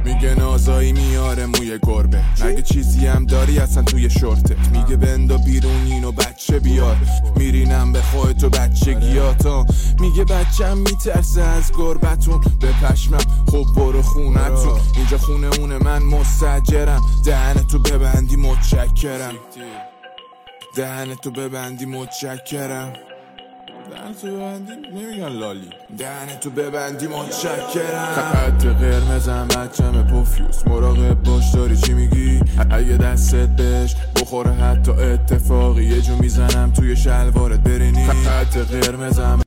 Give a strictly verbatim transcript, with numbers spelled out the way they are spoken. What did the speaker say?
میگه نازایی میاره موی گربه، مگه چیزی هم داری اصلا توی شورتت؟ میگه بندا بیرون اینو بچه بیار، میرینم به خودتو بچگیاتا. میگه بچم میترسه از گربتون، به پشمم خب برو خونتون، اینجا خونه اونه من مستجرم. دهنتو ببندی متشکرم، دهنتو ببندی متشکرم، دهنتو ببندی نمیگن لالی، دهنتو ببندی متشکرم. خط قرمزم بچم پوفیوس، مراقب باش داری چی میگی، اگه دستت بهش بخوره حتی اتفاقی یه جو میزنم توی شلوارت برینی. خط قرمزم